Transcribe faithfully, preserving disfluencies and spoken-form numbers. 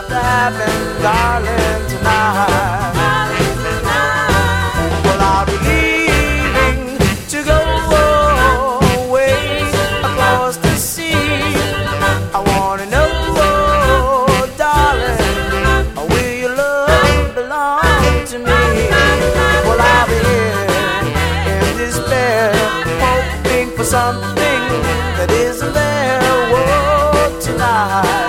about to happen, darling, tonight. Well, I'll be leaving to go away across the sea. I wanna know, darling, will your love belong to me? Well, I'll be here in despair, hoping for something that isn't there. Whoa, tonight.